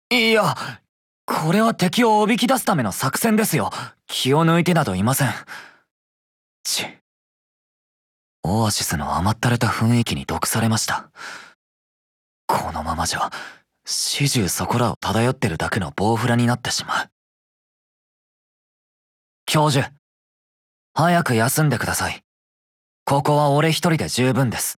いや、これは敵をおびき出すための作戦ですよ。気を抜いてなどいません。オアシスの甘ったれた雰囲気に毒されました。このままじゃ、始終そこらを漂ってるだけのボウフラになってしまう。教授、早く休んでください。ここは俺一人で十分です。